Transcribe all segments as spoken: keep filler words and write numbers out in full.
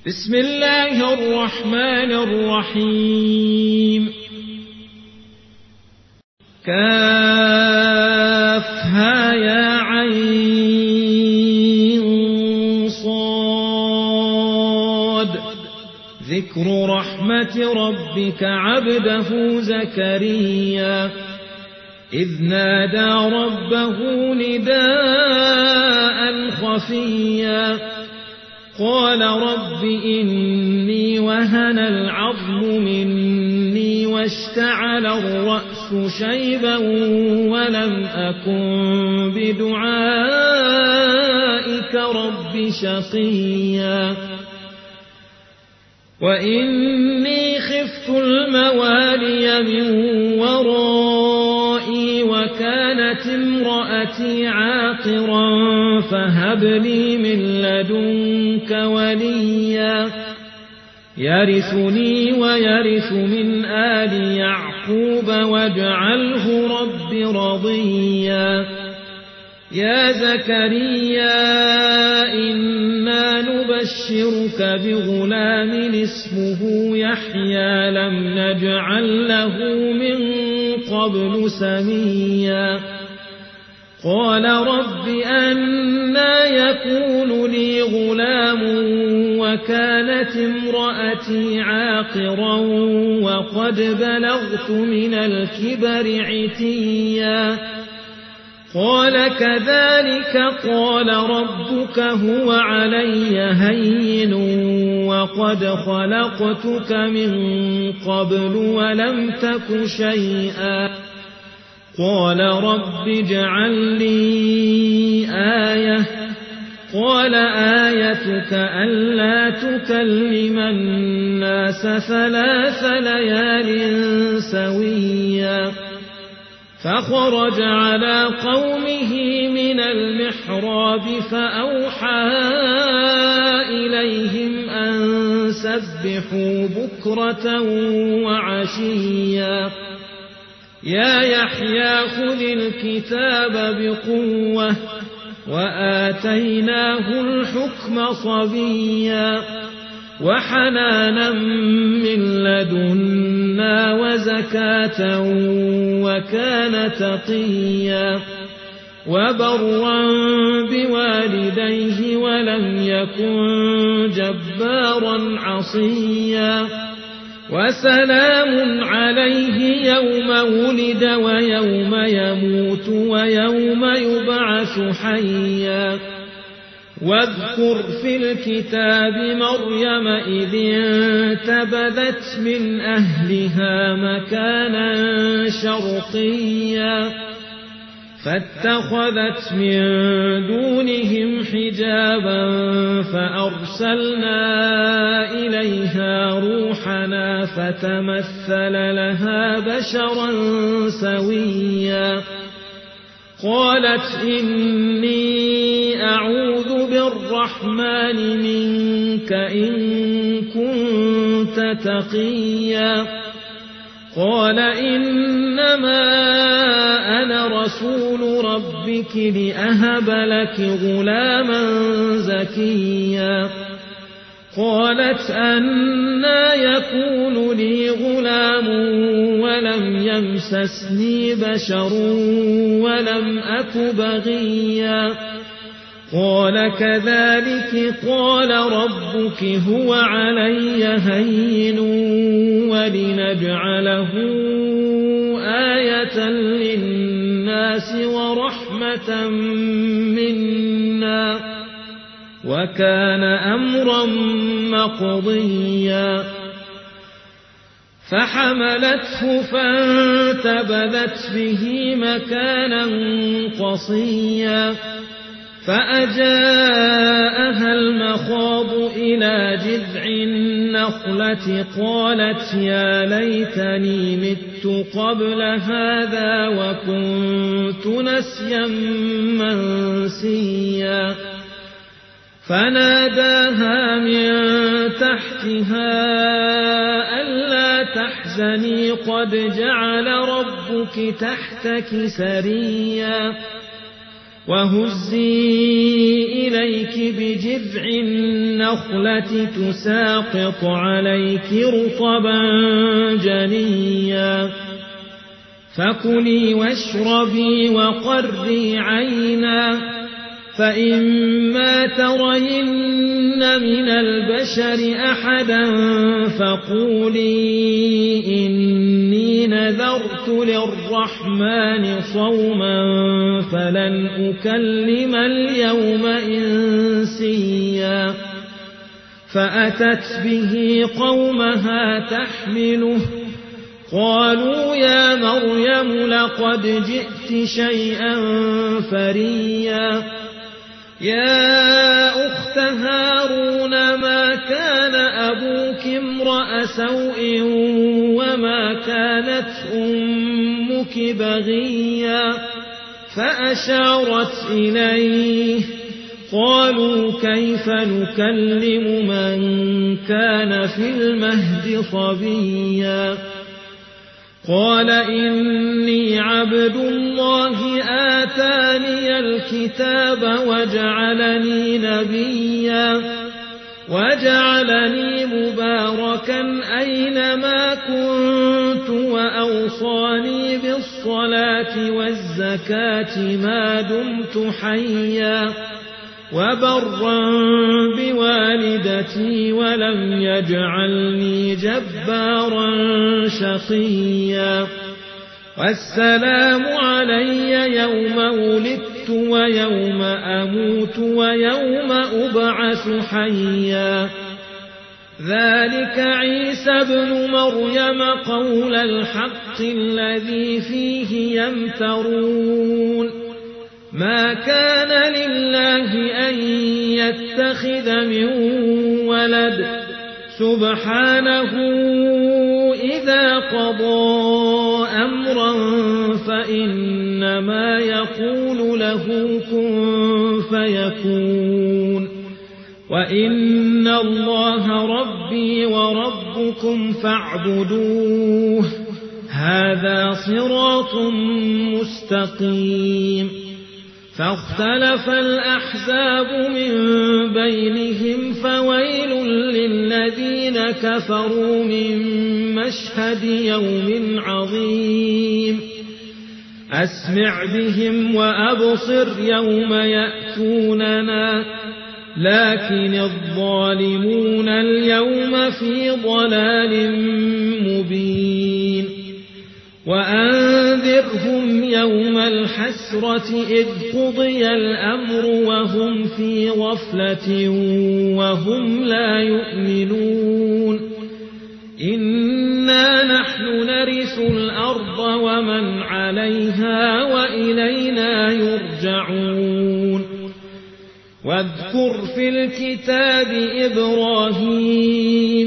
بسم الله الرحمن الرحيم. كافها يا عين صاد. ذكر رحمة ربك عبده زكريا إذ نادى ربه نداء خفيا قال رب إني وهن العظم مني واشتعل الرأس شيبا ولم أكن بدعائك رب شقيا وإني خفت الموالي من ورائي وكانت امرأتي عاقرا فهب لي من لدنك وليا يرثني ويرث من آل يعقوب واجعله رب رضيا. يا زكريا إنا نبشرك بغلام اسمه يحيى لم نجعل له من قبل سميا قال رب أنى يكون لي غلام وكانت امرأتي عاقرا وقد بلغت من الكبر عتيا قال كذلك قال ربك هو علي هين وقد خلقتك من قبل ولم تك شيئا قال رب اجعل لي آية قال آيتك ألا تكلم الناس ثلاث ليال سويا فخرج على قومه من المحراب فأوحى إليهم أن سبحوا بكرة وعشيا يا يحيى خذ الكتاب بقوة وآتيناه الحكم صبيا وحنانا من لدنا وزكاة وكان تقيا وبرا بوالديه ولم يكن جبارا عصيا وسلام عليه يوم ولد ويوم يموت ويوم يبعث حيا واذكر في الكتاب مريم إذ انتبذت من أهلها مكانا شرقيا فاتخذت من دونهم حجابا فأرسلنا إليها روحنا فتمثل لها بشرا سويا قالت إني أعوذ بالرحمن منك إن كنت تقيا قال إنما أنا رسول ربك لأهب لك غلاما زكيا قالت أنى يكون لي غلام ولم يمسسني بشر ولم أك بغيا قال كذلك قال ربك هو علي هين ولنجعله آية للناس ورحمة منا وكان أمرا مقضيا فحملته فانتبذت به مكانا قصيا فأجاءها المخاض إلى جذع النخلة قالت يا ليتني مت قبل هذا وكنت نسيا منسيا فناداها من تحتها ألا تحزني قد جعل ربك تحتك سريا وهزي إليك بجذع النخلة تساقط عليك رطبا جنيا فكلي واشربي وقري عينا فإما ترين من البشر أحدا فقولي إني نذرت للرحمن صوما فلن أكلم اليوم إنسيا فأتت به قومها تحمله قالوا يا مريم لقد جئت شيئا فريا يا أخت هارون ما كان أبوك امرأ سوء وما كانت أمك بغيا فأشارت إليه قالوا كيف نكلم من كان في المهد صبيا قال إني عبد الله آتاني الكتاب وجعلني نبيا وجعلني مباركا أينما كنت وأوصاني بالصلاة والزكاة ما دمت حيا وبرا بوالدتي ولم يجعلني جبارا شقيا والسلام علي يوم ولدت ويوم أموت ويوم أبعث حيا ذلك عيسى ابن مريم قول الحق الذي فيه يمترون ما كان لله أن يتخذ من ولد سبحانه إذا قضى أمرا فإنما يقول له كن فيكون وإن الله ربي وربكم فاعبدوه هذا صراط مستقيم فاختلف الأحزاب من بينهم فويل للذين كفروا من مشهد يوم عظيم أسمع بهم وأبصر يوم يأتوننا لكن الظالمون اليوم في ضلال مبين وأنذرهم يوم الحسرة إذ قضي الأمر وهم في غفلة وهم لا يؤمنون إنا نحن نرث الأرض ومن عليها وإلينا يرجعون واذكر في الكتاب إبراهيم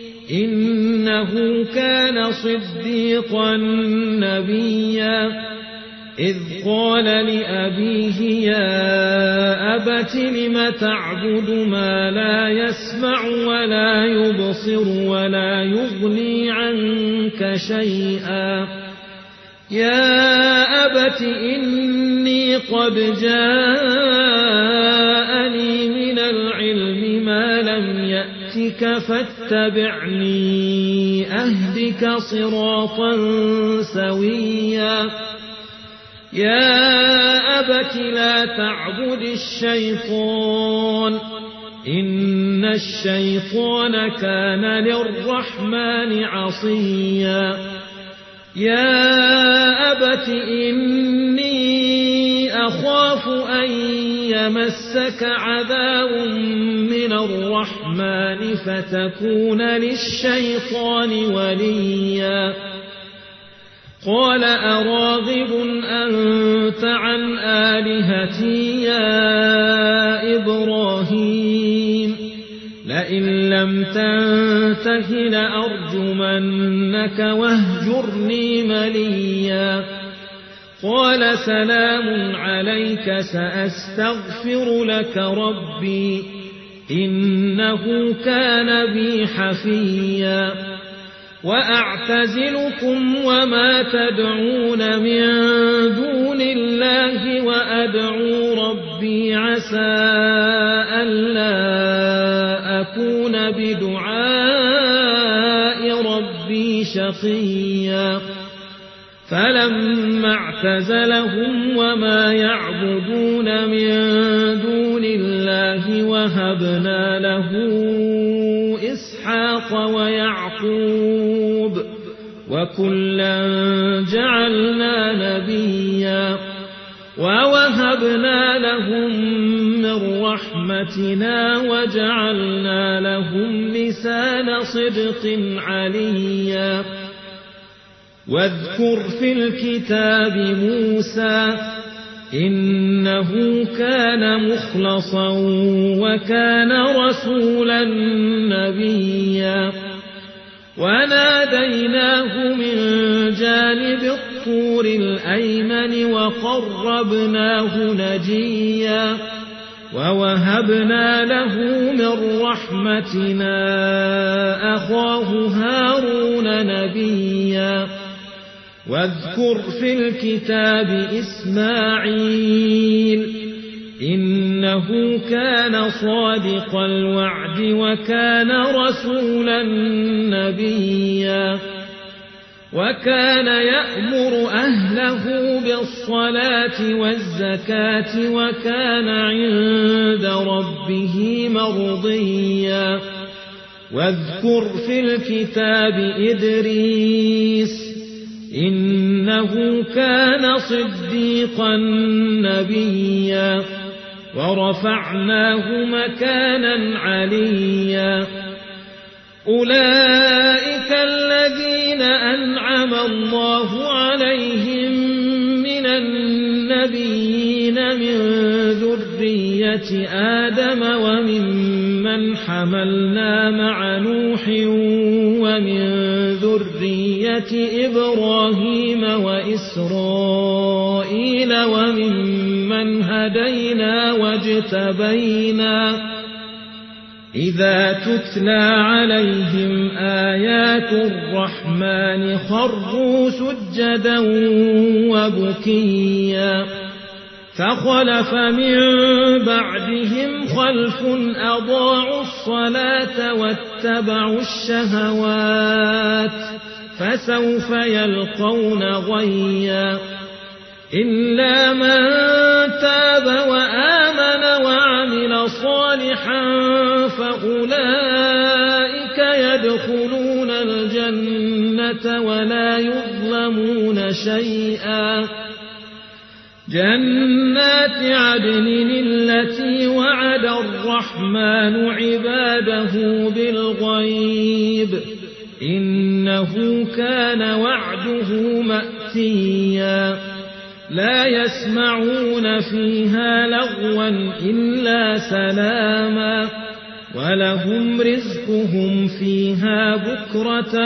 إنه كان صديقا نبيا إذ قال لأبيه يا أبت لم تعبد ما لا يسمع ولا يبصر ولا يغني عنك شيئا يا أبت إني قد جاءني من العلم ما لم يأتك فاتبعني أهدك صراطا سويا يا أبت لا تعبد الشيطان إن الشيطان كان للرحمن عصيا يا أبت إني أخاف أن يمسك عذاب من الرحمن فتكون للشيطان وليا قال أراغب أنت عن آلهتي يا إبراهيم لئن لم تنته لأرجمنك واهجرني مليا قال سلام عليك سأستغفر لك ربي إنه كان بي حفيا وأعتزلكم وما تدعون من دون الله وأدعو ربي عسى ألا أكون بدعاء ربي شقيا فلما اعتزلهم وما يعبدون من دون الله وهبنا له إسحاق ويعقوب وكلا جعلنا نبيا ووهبنا لهم من رحمتنا وجعلنا لهم لسان صدق عليا واذكر في الكتاب موسى إنه كان مخلصا وكان رسولا نبيا وناديناه من جانب الطور الأيمن وقربناه نجيا ووهبنا له من رحمتنا أخاه هارون نبيا واذكر في الكتاب إسماعيل إنه كان صادق الوعد وكان رسولا نبيا وكان يأمر أهله بالصلاة والزكاة وكان عند ربه مرضيا واذكر في الكتاب إدريس إنه كان صديقا نبيا ورفعناه مكانا عليا أولئك الذين أنعم الله عليهم من النبيين من ذرية آدم وممن حملنا مع نوح ومن ذرية إبراهيم وإسرائيل وممن هدينا واجتبينا إذا تتلى عليهم آيات الرحمن خروا سجدا وبكيا فخلف من بعدهم خلف أضاعوا الصلاة واتبعوا الشهوات فسوف يلقون غيا إلا من تاب وآمن وعمل صالحا فأولئك يدخلون الجنة ولا يظلمون شيئا جنات عدن التي وعد الرحمن عباده بالغيب إنه كان وعده مأتيا لا يسمعون فيها لغوا إلا سلاما ولهم رزقهم فيها بكرة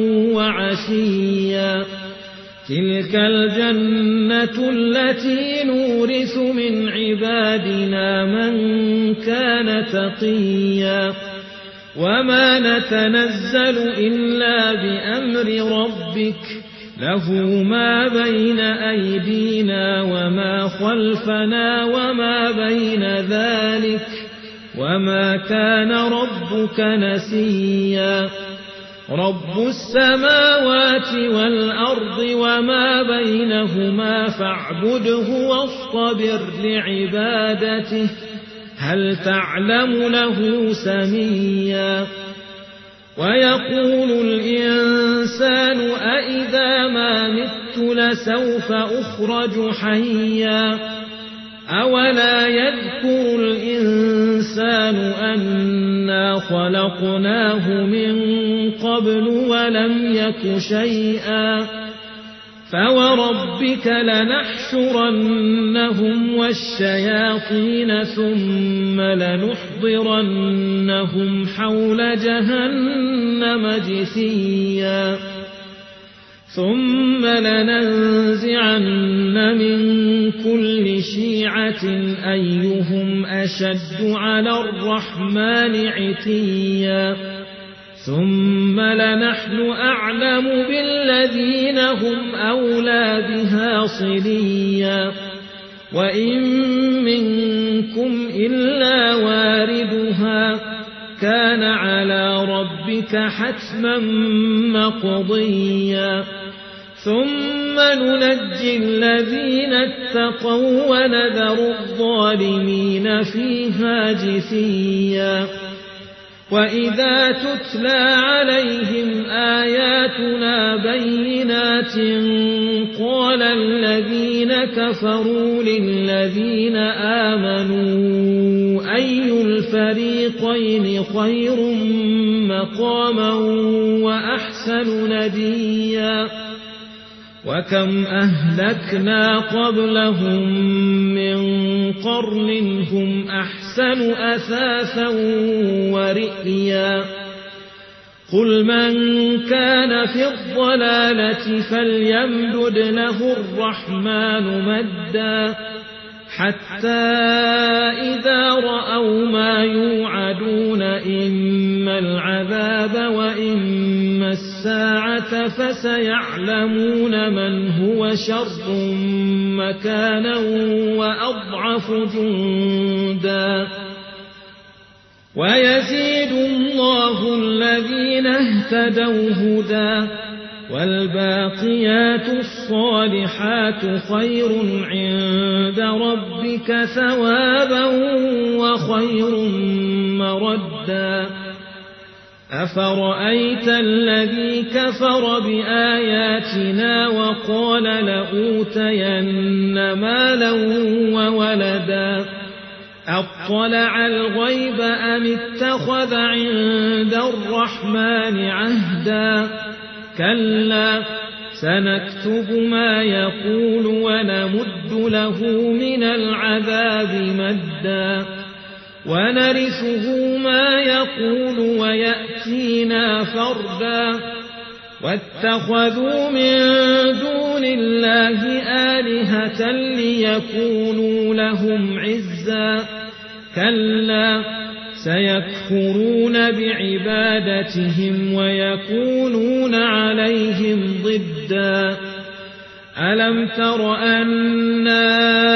وعشيا تلك الجنة التي نورث من عبادنا من كان تقيا وما نتنزل إلا بأمر ربك له ما بين أيدينا وما خلفنا وما بين ذلك وما كان ربك نسيا رب السماوات والأرض وما بينهما فاعبده واصطبر لعبادته هل تعلم له سميا ويقول الإنسان أإذا ما مت لسوف أخرج حيا أولا يذكر الإنسان أنا خلقناه من قبل ولم يك شيئا فوربك لنحشرنهم والشياطين ثم لنحضرنهم حول جهنم جثيا ثم لننزعن من كل شيعة أيهم أشد على الرحمن عتيا ثم ثم لنحن أعلم بالذين هم أولى بها صليا وإن منكم إلا واردها كان على ربك حتما مقضيا ثم ننجي الذين اتقوا ونذر الظالمين فيها جثيا وإذا تتلى عليهم آياتنا بينات قال الذين كفروا للذين آمنوا أي الفريقين خير مقاما وأحسن نديا وكم أهلكنا قبلهم من قرن هم أحسن أثاثا ورئيا قل من كان في الضلالة فليمدد له الرحمن مدا حتى إذا رأوا ما يوعدون إما العذاب وإما الساعة فسيعلمون من هو شر مكانا وأضعف جندا ويزيد الله الذين اهتدوا هدى والباقيات الصالحات خير عند ربك ثوابا وخير مردا أفرأيت الذي كفر بآياتنا وقال لأوتين مالا وولدا أطلع الغيب أم اتخذ عند الرحمن عهدا كلا سنكتب ما يقول ونمد له من العذاب مدا ونرثه ما يقول ويأتينا فردا واتخذوا من دون الله آلهة ليكونوا لهم عزا كلا سيكفرون بعبادتهم ويكونون عليهم ضدا ألم تر أنا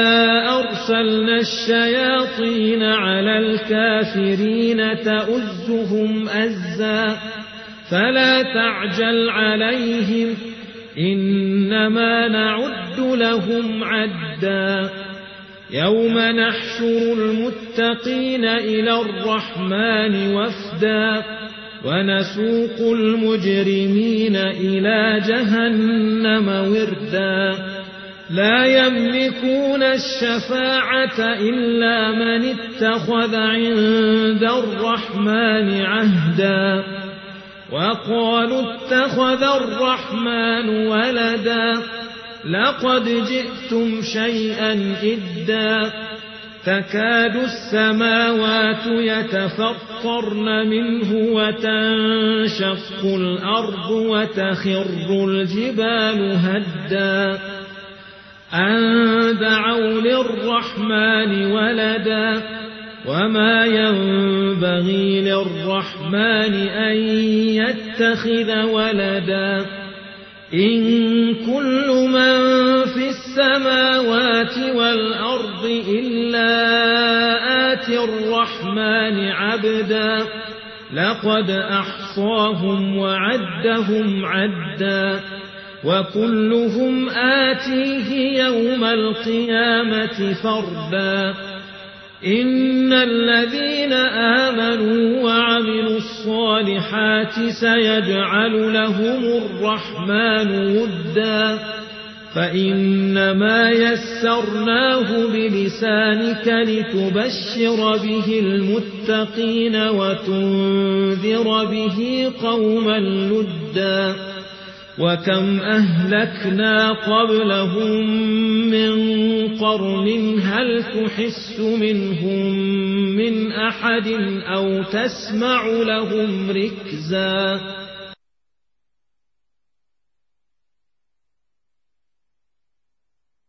أرسلنا الشياطين على الكافرين تؤزهم أزا فلا تعجل عليهم إنما نعد لهم عدا يوم نحشر المتقين إلى الرحمن وفدا ونسوق المجرمين إلى جهنم وردا لا يملكون الشفاعة إلا من اتخذ عند الرحمن عهدا وقالوا اتخذ الرحمن ولدا لقد جئتم شيئا إدا تكاد السماوات يتفطرن منه وتنشق الأرض وتخر الجبال هدا أن دعوا للرحمن ولدا وما ينبغي للرحمن أن يتخذ ولدا إن كل من في السماوات والأرض إلا آتي الرحمن عبدا لقد أحصاهم وعدهم عدا وكلهم آتيه يوم القيامة فردا إن الذين آمنوا وعملوا الصالحات سيجعل لهم الرحمن ودا فإنما يسرناه بلسانك لتبشر به المتقين وتنذر به قوما لدا وكم أهلكنا قبلهم من قرن هل تحس منهم من أحد أو تسمع لهم ركزا